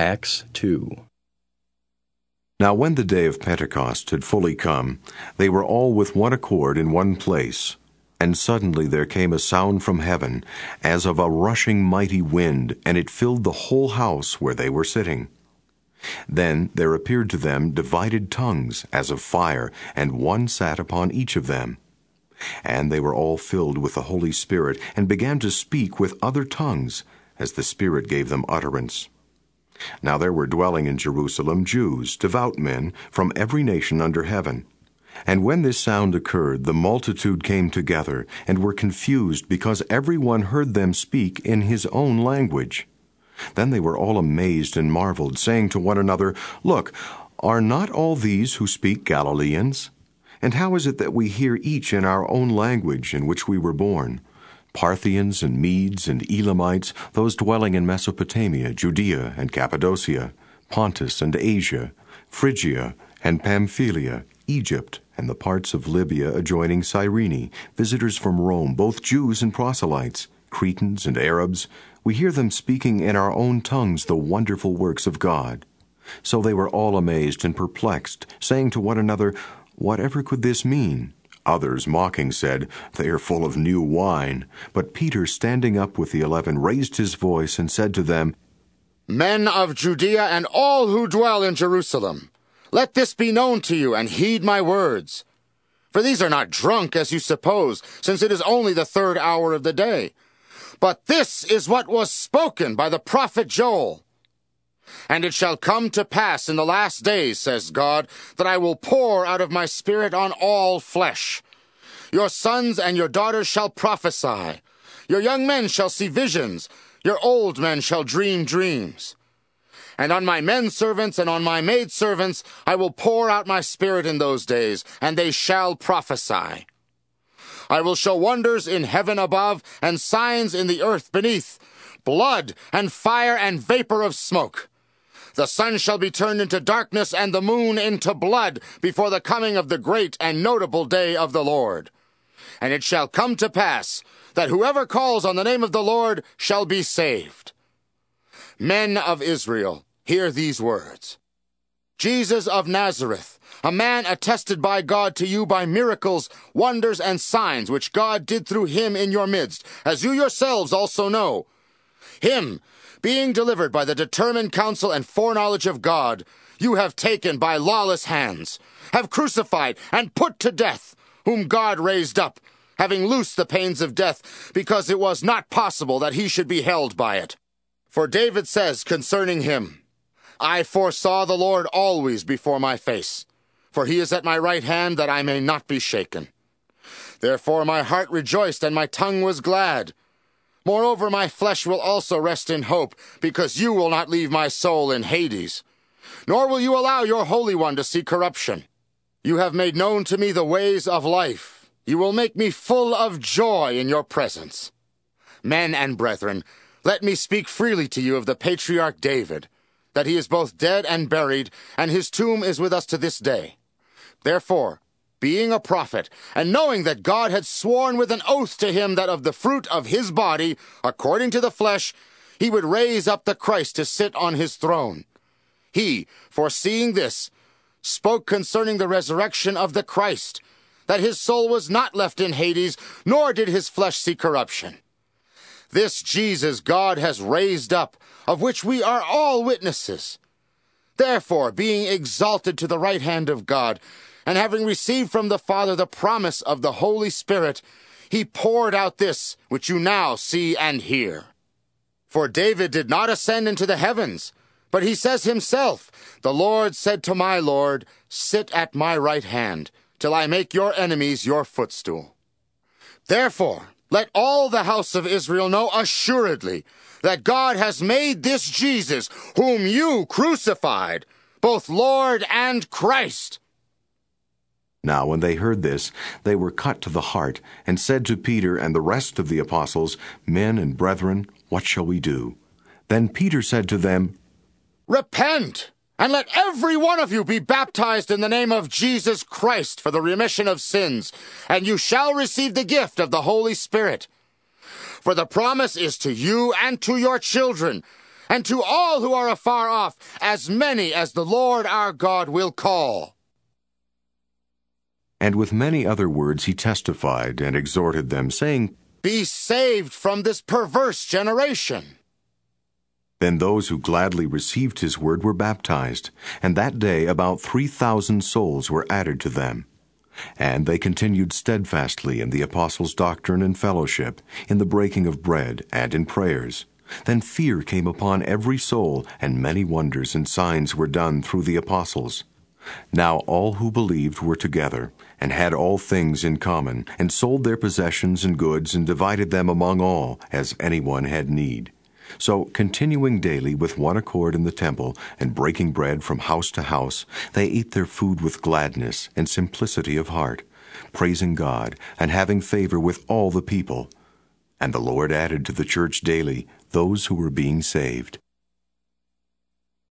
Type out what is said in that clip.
Acts 2. Now when the day of Pentecost had fully come, they were all with one accord in one place. And suddenly there came a sound from heaven, as of a rushing mighty wind, and it filled the whole house where they were sitting. Then there appeared to them divided tongues, as of fire, and one sat upon each of them. And they were all filled with the Holy Spirit, and began to speak with other tongues, as the Spirit gave them utterance. Now there were dwelling in Jerusalem Jews, devout men, from every nation under heaven. And when this sound occurred, the multitude came together, and were confused, because every one heard them speak in his own language. Then they were all amazed and marveled, saying to one another, "Look, are not all these who speak Galileans? And how is it that we hear each in our own language in which we were born? Parthians and Medes and Elamites, those dwelling in Mesopotamia, Judea and Cappadocia, Pontus and Asia, Phrygia and Pamphylia, Egypt, and the parts of Libya adjoining Cyrene, visitors from Rome, both Jews and proselytes, Cretans and Arabs, we hear them speaking in our own tongues the wonderful works of God." So they were all amazed and perplexed, saying to one another, "Whatever could this mean?" Others, mocking, said, "They are full of new wine." But Peter, standing up with the 11, raised his voice and said to them, "Men of Judea and all who dwell in Jerusalem, let this be known to you, and heed my words. For these are not drunk, as you suppose, since it is only the 3rd hour of the day. But this is what was spoken by the prophet Joel. And it shall come to pass in the last days, says God, that I will pour out of my Spirit on all flesh. Your sons and your daughters shall prophesy. Your young men shall see visions. Your old men shall dream dreams. And on my men servants and on my maid servants I will pour out my Spirit in those days, and they shall prophesy. I will show wonders in heaven above and signs in the earth beneath, blood and fire and vapor of smoke. The sun shall be turned into darkness and the moon into blood before the coming of the great and notable day of the Lord. And it shall come to pass that whoever calls on the name of the Lord shall be saved. Men of Israel, hear these words. Jesus of Nazareth, a man attested by God to you by miracles, wonders, and signs which God did through him in your midst, as you yourselves also know. Him, being delivered by the determined counsel and foreknowledge of God, you have taken by lawless hands, have crucified and put to death, whom God raised up, having loosed the pains of death, because it was not possible that he should be held by it. For David says concerning him, I foresaw the Lord always before my face, for he is at my right hand that I may not be shaken. Therefore my heart rejoiced and my tongue was glad. Moreover, my flesh will also rest in hope, because you will not leave my soul in Hades, nor will you allow your Holy One to see corruption. You have made known to me the ways of life. You will make me full of joy in your presence. Men and brethren, let me speak freely to you of the patriarch David, that he is both dead and buried, and his tomb is with us to this day. Therefore, being a prophet, and knowing that God had sworn with an oath to him that of the fruit of his body, according to the flesh, he would raise up the Christ to sit on his throne. He, foreseeing this, spoke concerning the resurrection of the Christ, that his soul was not left in Hades, nor did his flesh see corruption. This Jesus God has raised up, of which we are all witnesses. Therefore, being exalted to the right hand of God, and having received from the Father the promise of the Holy Spirit, he poured out this which you now see and hear. For David did not ascend into the heavens, but he says himself, The Lord said to my Lord, Sit at my right hand, till I make your enemies your footstool. Therefore, let all the house of Israel know assuredly that God has made this Jesus, whom you crucified, both Lord and Christ. Now when they heard this, they were cut to the heart, and said to Peter and the rest of the apostles, Men and brethren, what shall we do? Then Peter said to them, Repent, and let every one of you be baptized in the name of Jesus Christ for the remission of sins, and you shall receive the gift of the Holy Spirit. For the promise is to you and to your children, and to all who are afar off, as many as the Lord our God will call." And with many other words he testified and exhorted them, saying, "Be saved from this perverse generation." Then those who gladly received his word were baptized, and that day about 3,000 souls were added to them. And they continued steadfastly in the apostles' doctrine and fellowship, in the breaking of bread, and in prayers. Then fear came upon every soul, and many wonders and signs were done through the apostles. Now all who believed were together, and had all things in common, and sold their possessions and goods, and divided them among all, as anyone had need. So, continuing daily with one accord in the temple, and breaking bread from house to house, they ate their food with gladness and simplicity of heart, praising God, and having favor with all the people. And the Lord added to the church daily those who were being saved.